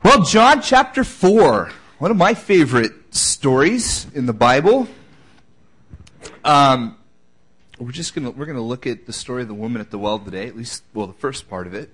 Well, John chapter 4, one of my favorite stories in the Bible. We're gonna look at the story of the woman at the well today, at least, well, the first part of it.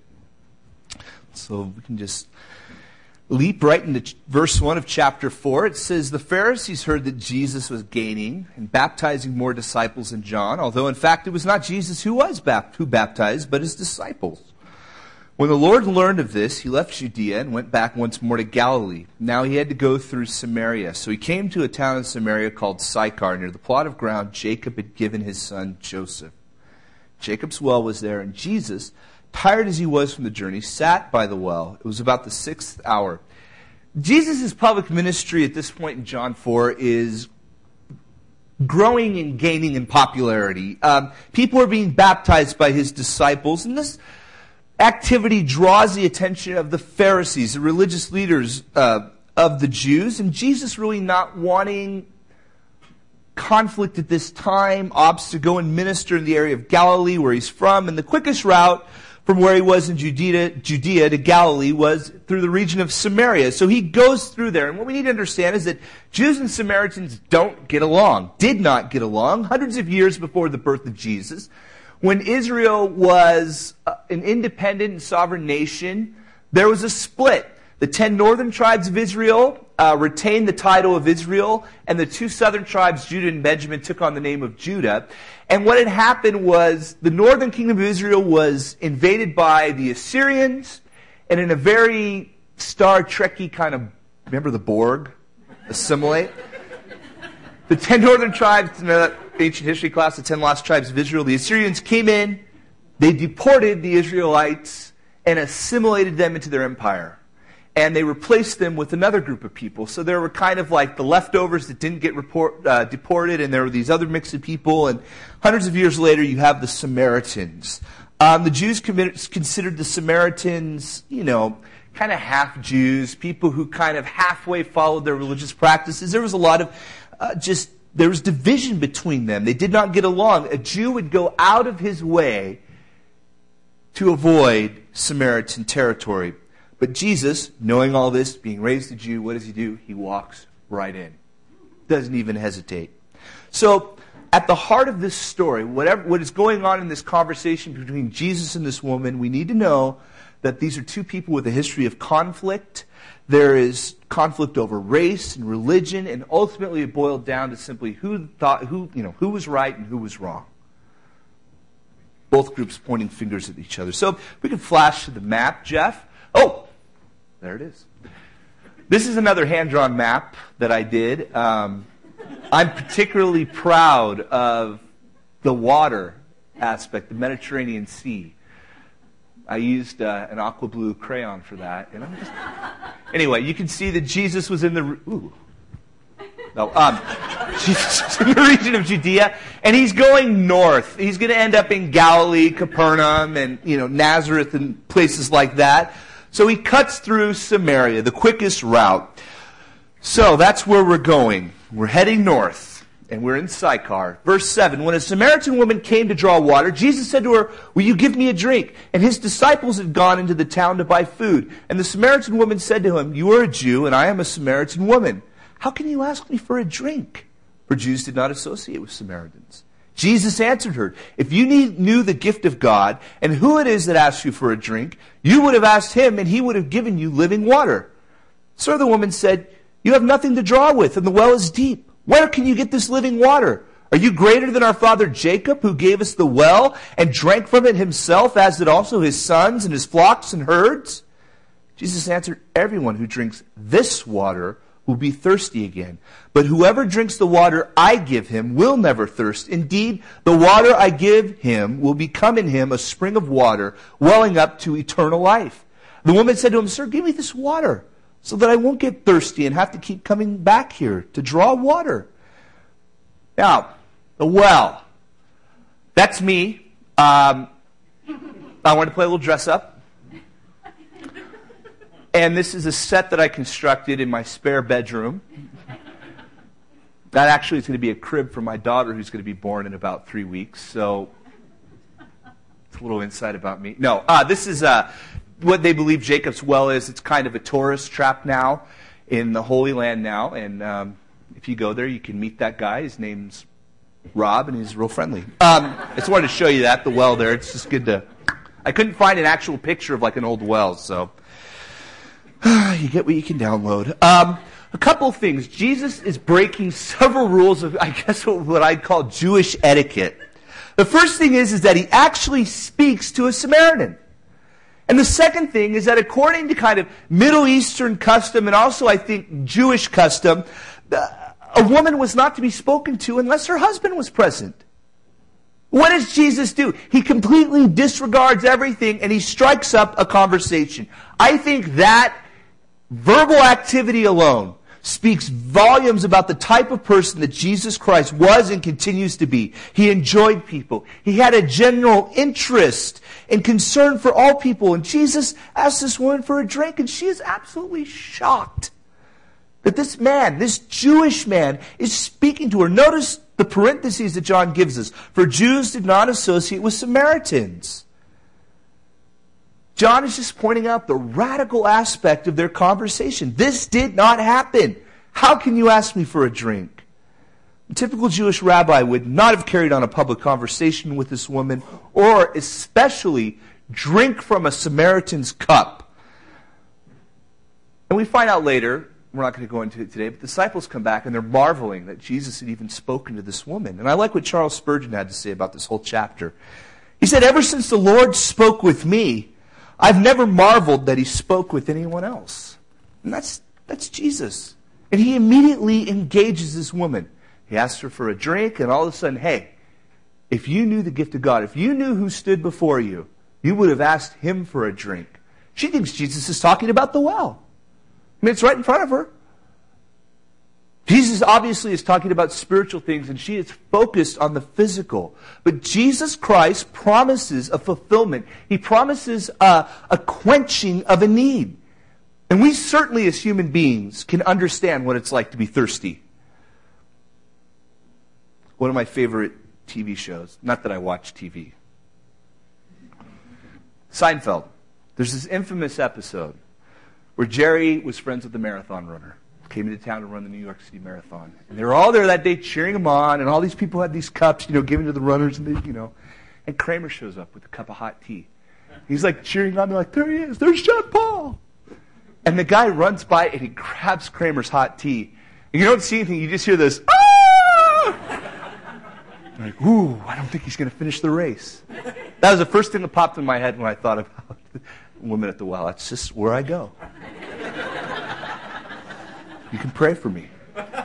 So we can just leap right into verse 1 of chapter 4. It says, "The Pharisees heard that Jesus was gaining and baptizing more disciples than John, although in fact it was not Jesus who baptized, but his disciples. When the Lord learned of this, he left Judea and went back once more to Galilee. Now he had to go through Samaria. So he came to a town in Samaria called Sychar, near the plot of ground Jacob had given his son Joseph. Jacob's well was there, and Jesus, tired as he was from the journey, sat by the well. It was about the 6th hour." Jesus' public ministry at this point in John 4 is growing and gaining in popularity. People are being baptized by his disciples, and this activity draws the attention of the Pharisees, the religious leaders of the Jews, and Jesus really not wanting conflict at this time, opts to go and minister in the area of Galilee where he's from, and the quickest route from where he was in Judea to Galilee was through the region of Samaria. So he goes through there, and what we need to understand is that Jews and Samaritans did not get along, hundreds of years before the birth of Jesus. When Israel was an independent and sovereign nation, there was a split. The 10 northern tribes of Israel retained the title of Israel, and the 2 southern tribes, Judah and Benjamin, took on the name of Judah. And what had happened was the northern kingdom of Israel was invaded by the Assyrians, and in a very Star Trek-y kind of, remember the Borg? Assimilate? The 10 northern tribes, in that ancient history class, the 10 lost tribes of Israel, the Assyrians came in, they deported the Israelites and assimilated them into their empire. And they replaced them with another group of people. So there were kind of like the leftovers that didn't get deported, and there were these other mix of people. And hundreds of years later, you have the Samaritans. The Jews considered the Samaritans, kind of half Jews, people who kind of halfway followed their religious practices. There was a lot of there was division between them. They did not get along. A Jew would go out of his way to avoid Samaritan territory. But Jesus, knowing all this, being raised a Jew, what does he do? He walks right in. Doesn't even hesitate. So, at the heart of this story, what is going on in this conversation between Jesus and this woman, we need to know that these are two people with a history of conflict. There is conflict over race and religion, and ultimately it boiled down to simply who was right and who was wrong. Both groups pointing fingers at each other. So, if we can flash to the map, Jeff. Oh, there it is. This is another hand-drawn map that I did. I'm particularly proud of the water aspect, the Mediterranean Sea. I used an aqua blue crayon for that. Anyway, you can see that Jesus was in the Jesus was in the region of Judea, and he's going north. He's going to end up in Galilee, Capernaum, and Nazareth, and places like that. So he cuts through Samaria, the quickest route. So that's where we're going. We're heading north, and we're in Sychar. Verse 7, "When a Samaritan woman came to draw water, Jesus said to her, 'Will you give me a drink?' And his disciples had gone into the town to buy food. And the Samaritan woman said to him, 'You are a Jew, and I am a Samaritan woman. How can you ask me for a drink?' For Jews did not associate with Samaritans. Jesus answered her, 'If you knew the gift of God and who it is that asks you for a drink, you would have asked him, and he would have given you living water.' 'Sir,' the woman said, 'you have nothing to draw with, and the well is deep. Where can you get this living water? Are you greater than our father Jacob, who gave us the well and drank from it himself, as did also his sons and his flocks and herds?' Jesus answered, 'Everyone who drinks this water will be thirsty again. But whoever drinks the water I give him will never thirst. Indeed, the water I give him will become in him a spring of water, welling up to eternal life.' The woman said to him, 'Sir, give me this water, so that I won't get thirsty and have to keep coming back here to draw water.'" Now, the well. That's me. I want to play a little dress up. And this is a set that I constructed in my spare bedroom. That actually is going to be a crib for my daughter, who's going to be born in about 3 weeks. So it's a little insight about me. No, this is what they believe Jacob's well is. It's kind of a tourist trap now in the Holy Land now. And if you go there, you can meet that guy. His name's Rob, and he's real friendly. I just wanted to show you that, the well there. It's just good to... I couldn't find an actual picture of like an old well, so you get what you can download. A couple of things. Jesus is breaking several rules of, I guess, what I'd call Jewish etiquette. The first thing is that he actually speaks to a Samaritan. And the second thing is that according to kind of Middle Eastern custom, and also I think Jewish custom, a woman was not to be spoken to unless her husband was present. What does Jesus do? He completely disregards everything and he strikes up a conversation. I think that verbal activity alone speaks volumes about the type of person that Jesus Christ was and continues to be. He enjoyed people. He had a general interest and concern for all people. And Jesus asked this woman for a drink, and she is absolutely shocked that this man, this Jewish man, is speaking to her. Notice the parentheses that John gives us. For Jews did not associate with Samaritans. John is just pointing out the radical aspect of their conversation. This did not happen. How can you ask me for a drink? A typical Jewish rabbi would not have carried on a public conversation with this woman, or especially drink from a Samaritan's cup. And we find out later, we're not going to go into it today, but the disciples come back and they're marveling that Jesus had even spoken to this woman. And I like what Charles Spurgeon had to say about this whole chapter. He said, ever since the Lord spoke with me, I've never marveled that he spoke with anyone else. And that's Jesus. And he immediately engages this woman. He asks her for a drink, and all of a sudden, hey, if you knew the gift of God, if you knew who stood before you, you would have asked him for a drink. She thinks Jesus is talking about the well. I mean, it's right in front of her. Jesus obviously is talking about spiritual things, and she is focused on the physical. But Jesus Christ promises a fulfillment. He promises a quenching of a need. And we certainly, as human beings, can understand what it's like to be thirsty. One of my favorite TV shows, not that I watch TV, Seinfeld. There's this infamous episode where Jerry was friends with the marathon runner. Came into town to run the New York City Marathon. And they were all there that day cheering him on, and all these people had these cups, given to the runners, and and Kramer shows up with a cup of hot tea. He's like cheering on, they're like, there he is, there's John Paul. And the guy runs by and he grabs Kramer's hot tea. And you don't see anything, you just hear this, ah! I'm like, ooh, I don't think he's going to finish the race. That was the first thing that popped in my head when I thought about Women at the Well. That's just where I go. You can pray for me.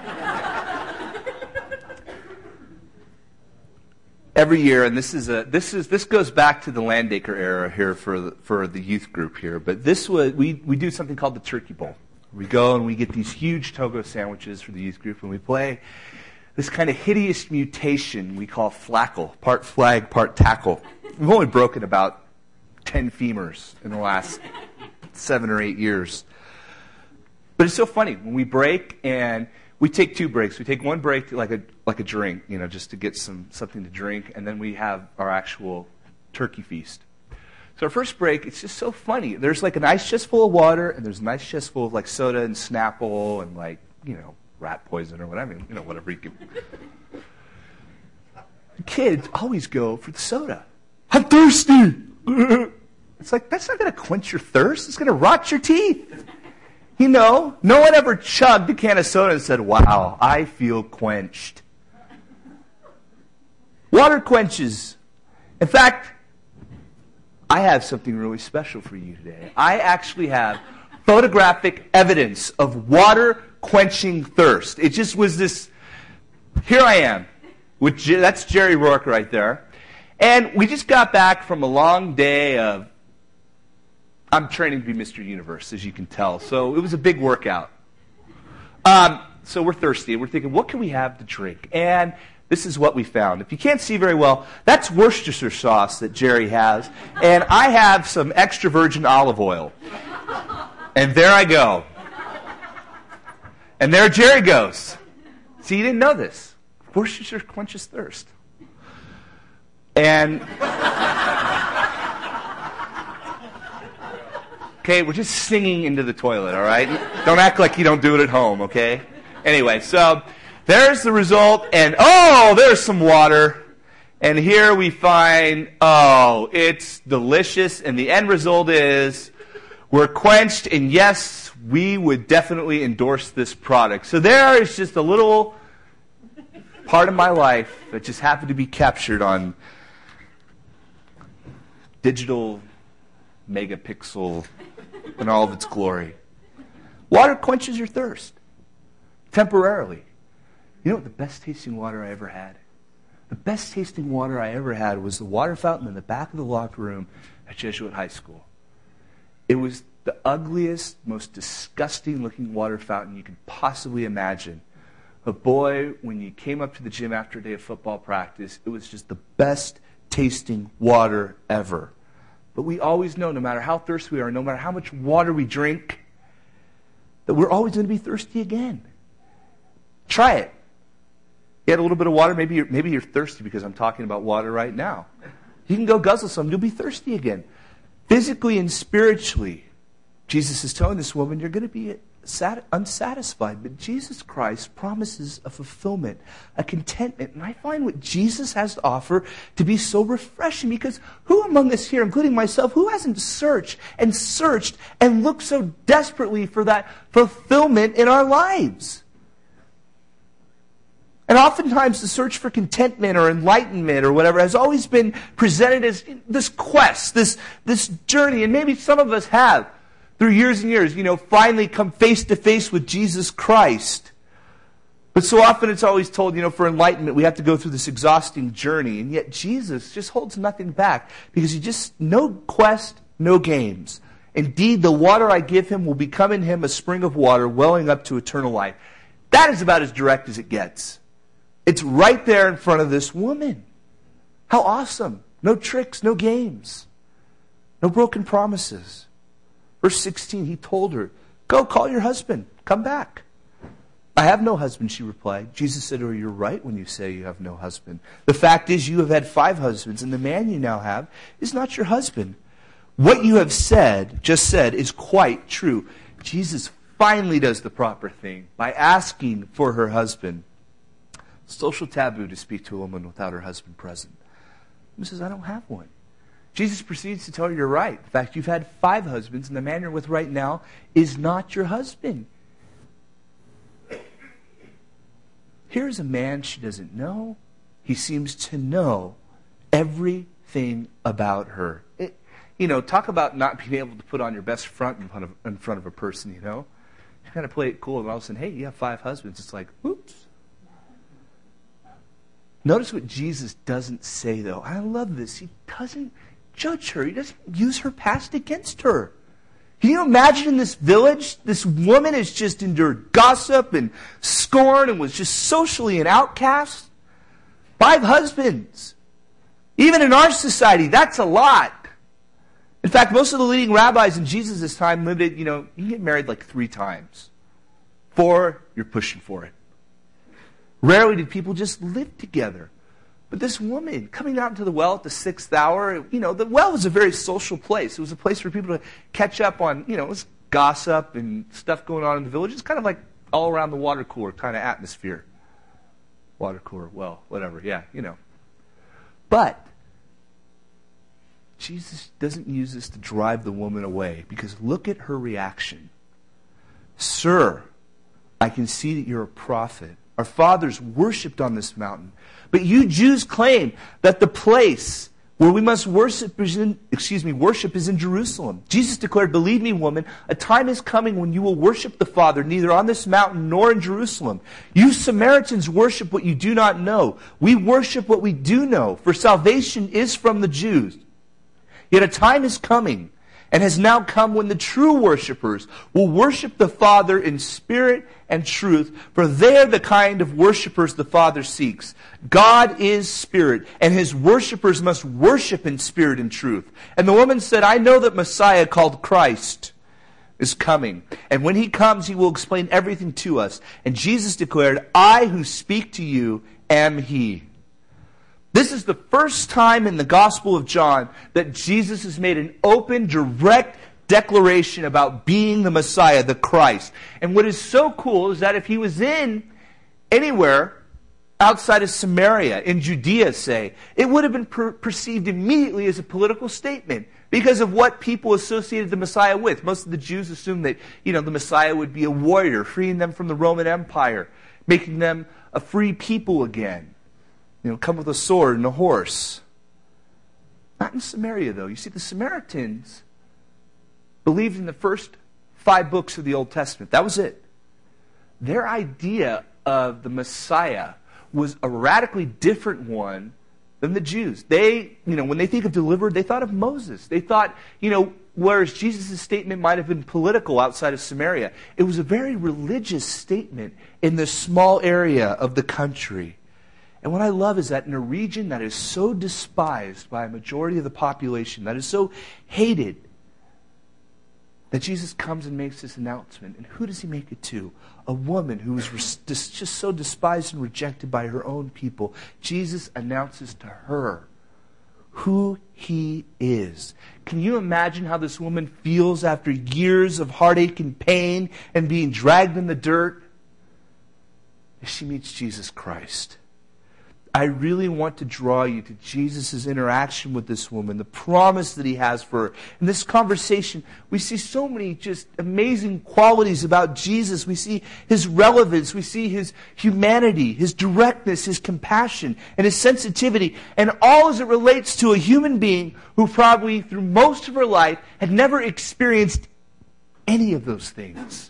Every year, and this goes back to the Landacre era here for the youth group here. But we do something called the Turkey Bowl. We go and we get these huge Togo sandwiches for the youth group, and we play this kind of hideous mutation we call flackle, part flag, part tackle. We've only broken about 10 femurs in the last 7 or 8 years. But it's so funny when we break, and we take 2 breaks. We take one break like a drink, just to get something to drink, and then we have our actual turkey feast. So our first break, it's just so funny. There's like an ice chest full of water, and there's an ice chest full of like soda and Snapple and rat poison or whatever, whatever you can. Kids always go for the soda. I'm thirsty. It's like, that's not going to quench your thirst. It's going to rot your teeth. No one ever chugged a can of soda and said, wow, I feel quenched. Water quenches. In fact, I have something really special for you today. I actually have photographic evidence of water quenching thirst. It just was this, here I am. That's Jerry Rourke right there. And we just got back from a long day of, I'm training to be Mr. Universe, as you can tell. So it was a big workout. So we're thirsty. We're thinking, what can we have to drink? And this is what we found. If you can't see very well, that's Worcestershire sauce that Jerry has. And I have some extra virgin olive oil. And there I go. And there Jerry goes. See, you didn't know this. Worcestershire quenches thirst. And Okay, we're just singing into the toilet, all right? Don't act like you don't do it at home, okay? Anyway, so there's the result, and there's some water. And here we find, it's delicious, and the end result is we're quenched, and yes, we would definitely endorse this product. So there is just a little part of my life that just happened to be captured on digital megapixel in all of its glory. Water quenches your thirst temporarily. You know what the best tasting water I ever had? The best tasting water I ever had was the water fountain in the back of the locker room at Jesuit High School. It was the ugliest, most disgusting looking water fountain you could possibly imagine. But boy, when you came up to the gym after a day of football practice, it was just the best tasting water ever. But we always know, no matter how thirsty we are, no matter how much water we drink, that we're always going to be thirsty again. Try it. You had a little bit of water, maybe you're thirsty because I'm talking about water right now. You can go guzzle some, you'll be thirsty again. Physically and spiritually, Jesus is telling this woman, you're going to be unsatisfied. But Jesus Christ promises a fulfillment, a contentment. And I find what Jesus has to offer to be so refreshing, because who among us here, including myself, who hasn't searched and looked so desperately for that fulfillment in our lives? And oftentimes the search for contentment or enlightenment or whatever has always been presented as this quest, this journey. And maybe some of us have, through years and years, finally come face to face with Jesus Christ. But so often it's always told, for enlightenment, we have to go through this exhausting journey. And yet Jesus just holds nothing back, because no quest, no games. Indeed, the water I give him will become in him a spring of water welling up to eternal life. That is about as direct as it gets. It's right there in front of this woman. How awesome. No tricks, no games. No broken promises. Verse 16, he told her, go call your husband. Come back. I have no husband, she replied. Jesus said to her, you're right when you say you have no husband. The fact is you have had 5 husbands, and the man you now have is not your husband. What you have just said is quite true. Jesus finally does the proper thing by asking for her husband. Social taboo to speak to a woman without her husband present. He says, I don't have one. Jesus proceeds to tell her, you're right. In fact, you've had 5 husbands, and the man you're with right now is not your husband. Here's a man she doesn't know. He seems to know everything about her. Talk about not being able to put on your best front in front of a person, You kind of play it cool, and all of a sudden, hey, you have 5 husbands. It's like, oops. Notice what Jesus doesn't say, though. I love this. He doesn't judge her. He doesn't use her past against her. Can you imagine in this village, this woman has just endured gossip and scorn and was just socially an outcast? 5 husbands. Even in our society, that's a lot. In fact, most of the leading rabbis in Jesus' time limited, you can get married like 3 times. 4, you're pushing for it. Rarely did people just live together. But this woman coming out into the well at the 6th hour, the well was a very social place. It was a place for people to catch up on, it was gossip and stuff going on in the village. It's kind of like all around the water cooler kind of atmosphere. Water cooler, well, whatever, yeah, But Jesus doesn't use this to drive the woman away, because look at her reaction. Sir, I can see that you're a prophet. Our fathers worshipped on this mountain. But you Jews claim that the place where we must worship is in Jerusalem. Jesus declared, believe me, woman, a time is coming when you will worship the Father neither on this mountain nor in Jerusalem. You Samaritans worship what you do not know. We worship what we do know, for salvation is from the Jews. Yet a time is coming, and has now come, when the true worshipers will worship the Father in spirit and truth, for they are the kind of worshipers the Father seeks. God is spirit, and his worshipers must worship in spirit and truth. And the woman said, I know that Messiah, called Christ, is coming. And when he comes, he will explain everything to us. And Jesus declared, I who speak to you am he. This is the first time in the Gospel of John that Jesus has made an open, direct declaration about being the Messiah, the Christ. And what is so cool is that if he was in anywhere outside of Samaria, in Judea, say, it would have been perceived immediately as a political statement because of what people associated the Messiah with. Most of the Jews assumed that, the Messiah would be a warrior, freeing them from the Roman Empire, making them a free people again. Come with a sword and a horse. Not in Samaria, though. You see, the Samaritans believed in the first 5 books of the Old Testament. That was it. Their idea of the Messiah was a radically different one than the Jews. They, when they think of delivered, they thought of Moses. They thought, whereas Jesus' statement might have been political outside of Samaria, it was a very religious statement in this small area of the country. And what I love is that in a region that is so despised by a majority of the population, that is so hated, that Jesus comes and makes this announcement. And who does he make it to? A woman who was just so despised and rejected by her own people. Jesus announces to her who he is. Can you imagine how this woman feels after years of heartache and pain and being dragged in the dirt as she meets Jesus Christ? I really want to draw you to Jesus' interaction with this woman, the promise that he has for her. In this conversation, we see so many just amazing qualities about Jesus. We see his relevance, we see his humanity, his directness, his compassion, and his sensitivity, and all as it relates to a human being who probably through most of her life had never experienced any of those things.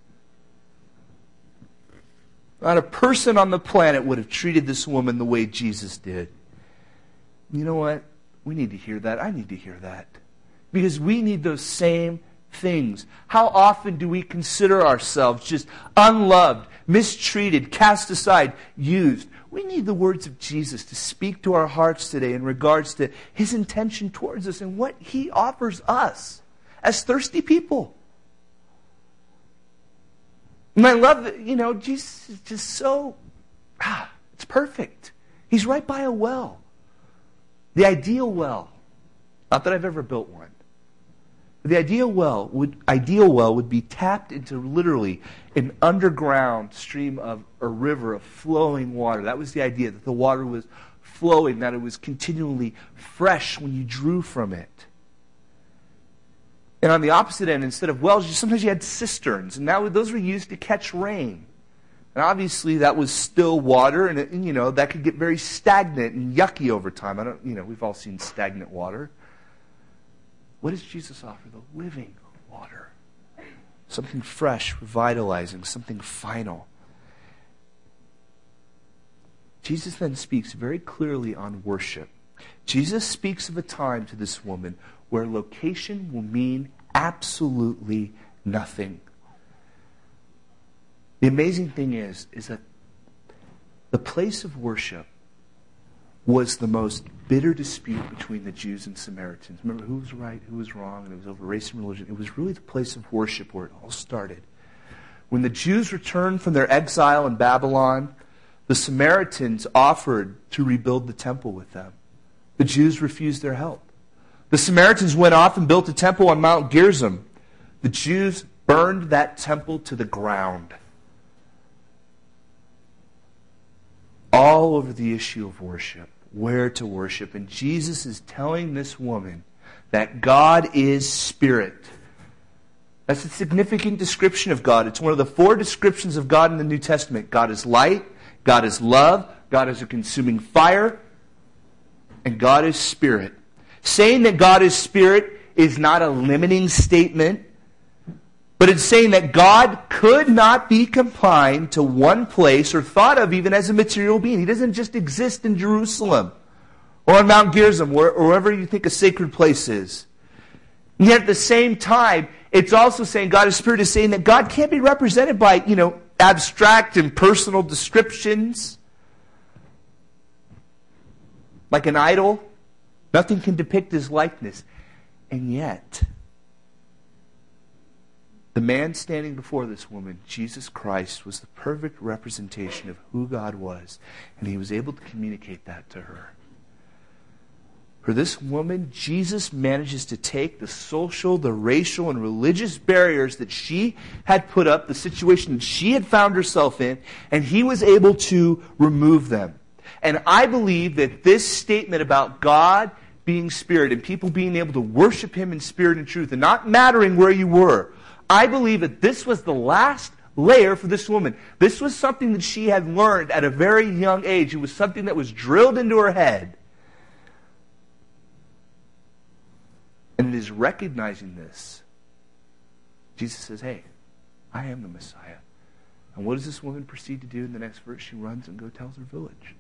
Not a person on the planet would have treated this woman the way Jesus did. You know what? We need to hear that. I need to hear that. Because we need those same things. How often do we consider ourselves just unloved, mistreated, cast aside, used? We need the words of Jesus to speak to our hearts today in regards to his intention towards us and what he offers us as thirsty people. And I love that, Jesus is just so, it's perfect. He's right by a well. The ideal well. Not that I've ever built one. The ideal well would be tapped into literally an underground stream of a river of flowing water. That was the idea, that the water was flowing, that it was continually fresh when you drew from it. And on the opposite end, instead of wells, sometimes you had cisterns, and those were used to catch rain. And obviously that was still water, and that could get very stagnant and yucky over time. We've all seen stagnant water. What does Jesus offer? The living water. Something fresh, revitalizing, something final. Jesus then speaks very clearly on worship. Jesus speaks of a time to this woman where location will mean absolutely nothing. The amazing thing is that the place of worship was the most bitter dispute between the Jews and Samaritans. Remember, who was right, who was wrong, and it was over race and religion. It was really the place of worship where it all started. When the Jews returned from their exile in Babylon, the Samaritans offered to rebuild the temple with them. The Jews refused their help. The Samaritans went off and built a temple on Mount Gerizim. The Jews burned that temple to the ground. All over the issue of worship, where to worship. And Jesus is telling this woman that God is spirit. That's a significant description of God. It's one of the 4 descriptions of God in the New Testament. God is light, God is love, God is a consuming fire, and God is spirit. Saying that God is spirit is not a limiting statement, but it's saying that God could not be confined to one place or thought of even as a material being. He doesn't just exist in Jerusalem or on Mount Gerizim or wherever you think a sacred place is. And yet at the same time, it's also saying God is spirit is saying that God can't be represented by, abstract and personal descriptions like an idol. Nothing can depict his likeness. And yet, the man standing before this woman, Jesus Christ, was the perfect representation of who God was. And he was able to communicate that to her. For this woman, Jesus manages to take the social, the racial, and religious barriers that she had put up, the situation that she had found herself in, and he was able to remove them. And I believe that this statement about God being spirit and people being able to worship him in spirit and truth and not mattering where you were, I believe that this was the last layer for this woman. This was something that she had learned at a very young age. It was something that was drilled into her head. And it is recognizing this. Jesus says, hey, I am the Messiah. And what does this woman proceed to do in the next verse? She runs and tells her village.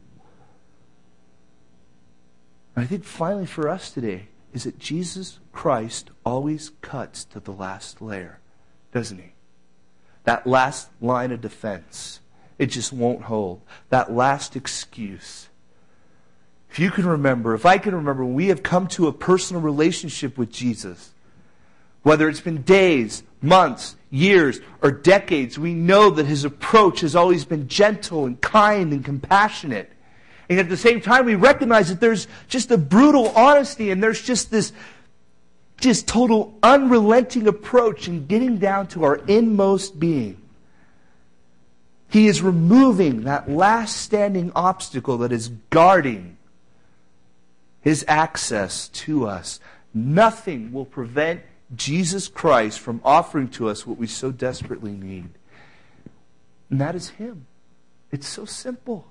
And I think finally for us today is that Jesus Christ always cuts to the last layer, doesn't he? That last line of defense. It just won't hold. That last excuse. If you can remember, if I can remember, we have come to a personal relationship with Jesus. Whether it's been days, months, years, or decades, we know that his approach has always been gentle and kind and compassionate. And at the same time, we recognize that there's just a brutal honesty and there's just this total unrelenting approach in getting down to our inmost being. He is removing that last standing obstacle that is guarding his access to us. Nothing will prevent Jesus Christ from offering to us what we so desperately need. And that is him. It's so simple.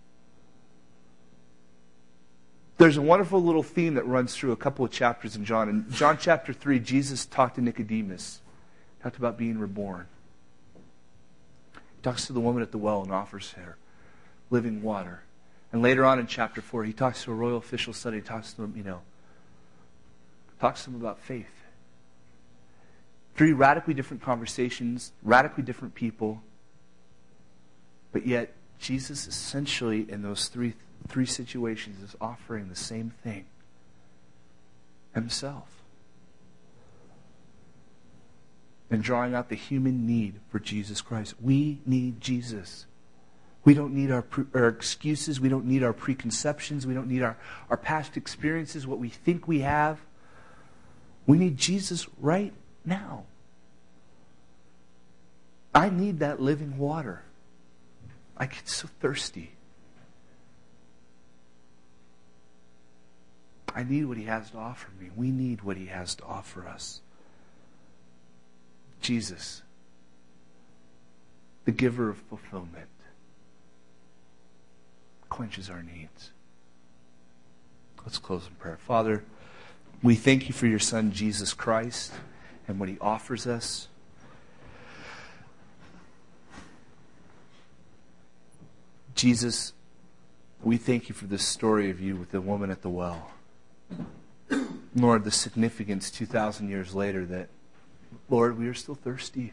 There's a wonderful little theme that runs through a couple of chapters in John. In John chapter 3, Jesus talked to Nicodemus. He talked about being reborn. He talks to the woman at the well and offers her living water. And later on in chapter 4, he talks to a royal official son. He talks to them, talks to them about faith. 3 radically different conversations, radically different people. But yet, Jesus essentially in those three situations is offering the same thing. Himself. And drawing out the human need for Jesus Christ. We need Jesus. We don't need our excuses. We don't need our preconceptions. We don't need our past experiences, what we think we have. We need Jesus right now. I need that living water. I get so thirsty. I need what he has to offer me. We need what he has to offer us. Jesus, the giver of fulfillment, quenches our needs. Let's close in prayer. Father, we thank you for your Son, Jesus Christ, and what he offers us. Jesus, we thank you for this story of you with the woman at the well. Lord, the significance 2,000 years later that, Lord, we are still thirsty.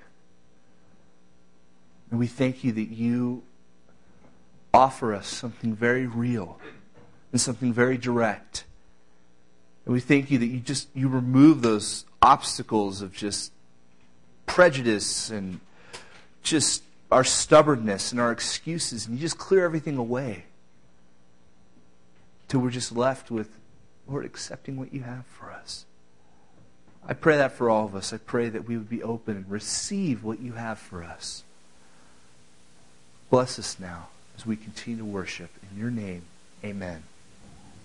And we thank you that you offer us something very real and something very direct. And we thank you that you remove those obstacles of just prejudice and just our stubbornness and our excuses, and you just clear everything away till we're just left with, Lord, accepting what you have for us. I pray that for all of us. I pray that we would be open and receive what you have for us. Bless us now as we continue to worship. In your name, amen.